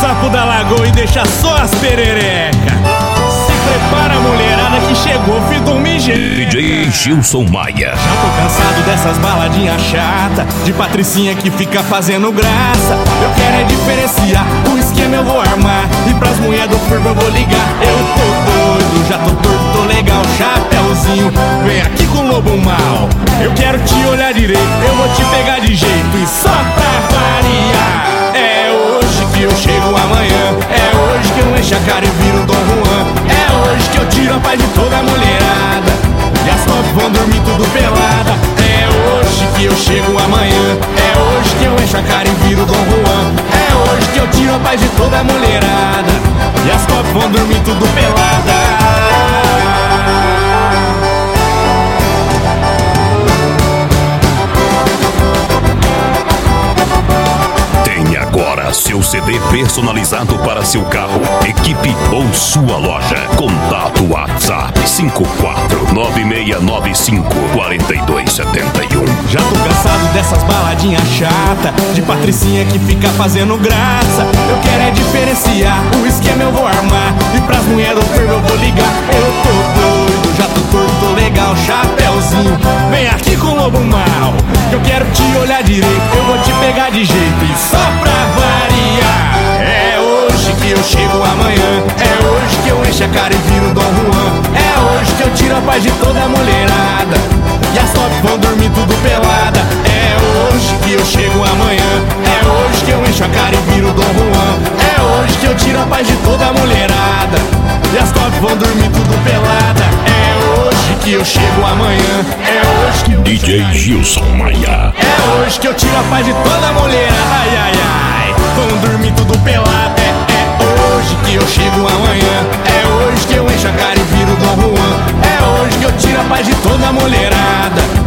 sapo da lagoa e deixa só as perereca. Se prepara, mulherada, que chegou o fim do mijeiro. DJ Gilson Maia. Já tô cansado dessas baladinhas chatas, de patricinha que fica fazendo graça. Eu quero é diferenciar, o esquema eu vou armar, e pras mulher do fervo eu vou ligar. Eu tô doido, já tô torto, tô legal. Chapeuzinho, vem aqui com o lobo mal. Eu quero te olhar direito, eu vou te pegar de jeito. E só pra variar, é hoje que eu chego amanhã. É hoje que eu encho a cara e viro Dom Juan. É hoje que eu tiro a paz de toda a mulherada, e as top vão dormir tudo pelada. É hoje que eu chego amanhã. É hoje que eu encho a cara e viro Dom Juan. É hoje que eu tiro a paz de toda a mulherada, e as top vão dormir tudo pelada. Agora seu CD personalizado para seu carro, equipe ou sua loja. Contato WhatsApp 5496954271. Já tô cansado dessas baladinhas chatas, de patricinha que fica fazendo graça. Eu quero é diferenciar, o esquema eu vou armar, e pras mulher do fervo eu vou ligar. Eu tô doido, já tô torto, tô legal. Chapeuzinho, vem aqui com o lobo mal. Eu quero te olhar direito, eu vou te pegar de jeito. E só pra variar, é hoje que eu chego amanhã. É hoje que eu encho a cara e viro Dom Juan. É hoje que eu tiro a paz de toda a mulherada, e as top vão dormir tudo pelada. É hoje que eu chego amanhã. É hoje que eu encho a cara e viro Dom Juan. É hoje que eu tiro a paz de toda a mulherada, e as top vão dormir tudo pelada. É hoje que eu chego amanhã. É hoje que eu DJ Gilson Maia. É hoje que eu tiro a paz de toda a mulherada. Ai, ai, ai, vão dormir tudo pelada. É hoje que eu chego amanhã. É hoje que eu encho a cara e viro Dom Juan. É hoje que eu tiro a paz de toda a mulherada,